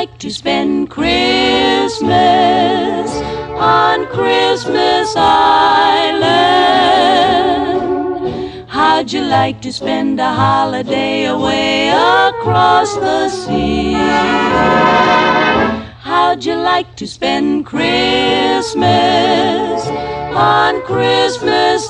like to spend Christmas on Christmas Island? How'd you like to spend a holiday away across the sea? How'd you like to spend Christmas on Christmas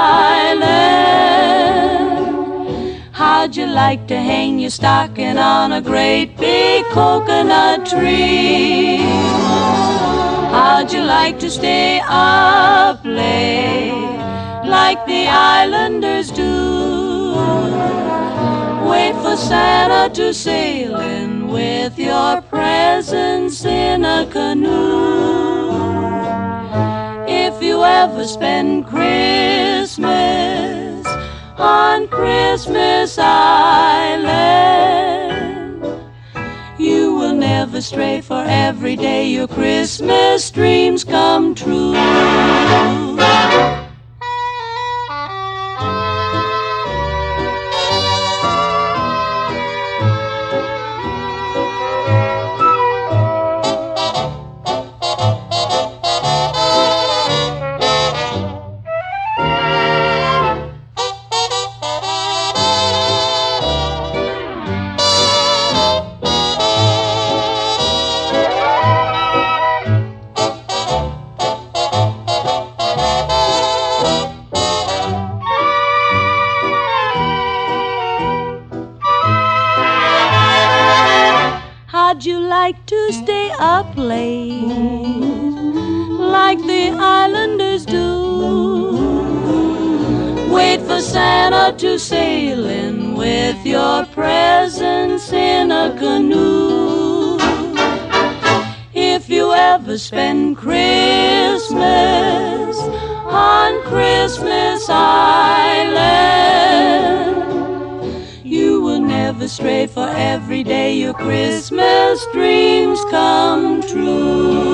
Island? How'd you like to hang your stocking on a great big coconut tree? How'd you like to stay up late like the islanders do? Wait for Santa to sail in with your presents in a canoe. If you ever spend Christmas on Christmas Island, you will never stray, for every day your Christmas dreams come true. How'd you like to stay up late like the islanders do? Wait for Santa to sail in with your presents in a canoe. If you ever spend Christmas on Christmas Island, you will never stray, for every day your Christmas dreams come true.